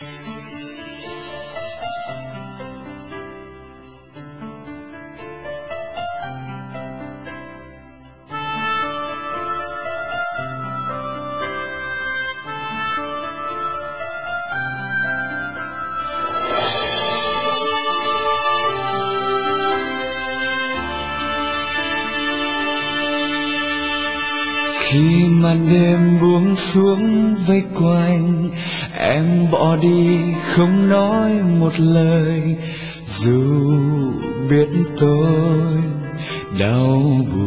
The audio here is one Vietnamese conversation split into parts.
Khi màn đêm buông xuống vây quanh, em bỏ đi không nói một lời, dù biết tôi đau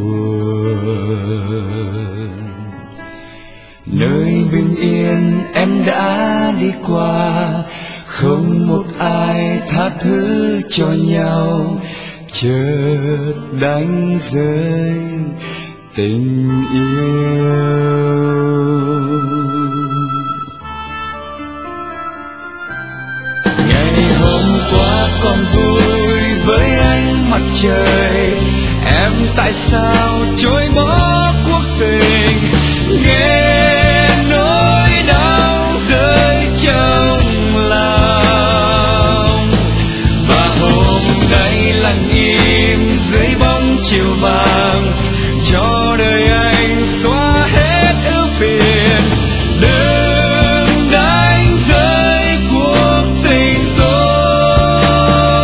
buồn. Nơi bình yên em đã đi qua, không một ai tha thứ cho nhau, chợt đánh rơi tình yêu. Ngày hôm qua còn vui với ánh mặt trời, em tại sao chối bỏ cuộc tình, nghe nỗi đau rơi trong lòng. Và hôm nay lặng im dưới bóng chiều vàng, cho đời anh xóa hết ưu phiền, đừng đánh rơi cuộc tình tôi.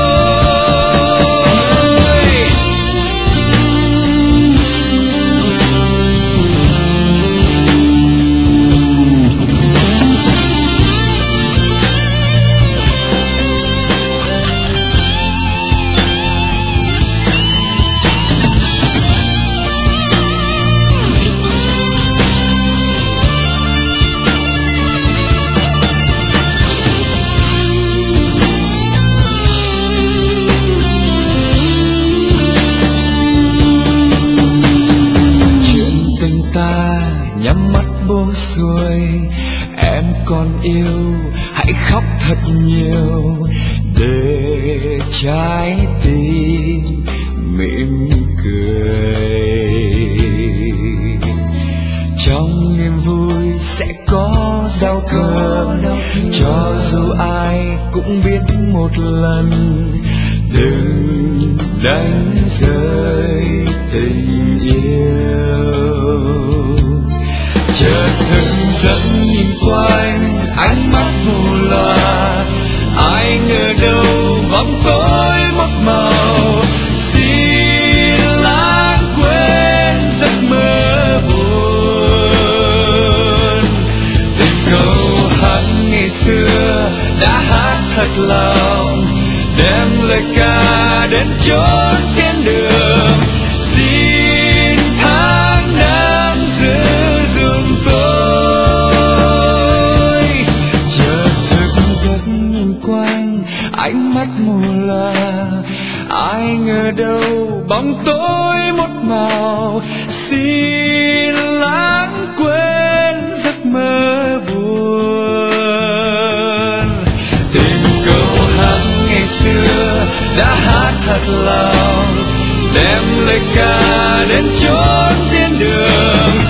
Nhắm mắt buông xuôi, em còn yêu hãy khóc thật nhiều, để trái tim mỉm cười. Trong niềm vui sẽ có giao thừa, cho dù ai cũng biết một lần, đừng đánh rơi tình yêu. Chợt thức giấc nhìn quanh, ánh mắt mù lòa, ai ngờ đâu bóng tối mất màu. Xin lãng quên giấc mơ buồn, tình câu hát ngày xưa đã hát thật lòng, đem lời ca đến chốn thiên đường. Xin tháng năm giữ dùm tôi. Chợt thức giấc nhìn quanh, ánh mắt mù lòa, ai ngờ đâu bóng tối một màu. Xin lãng quên giấc mơ buồn, tình câu hát ngày xưa đã hát thật lòng, đem lời ca đến chốn thiên đường.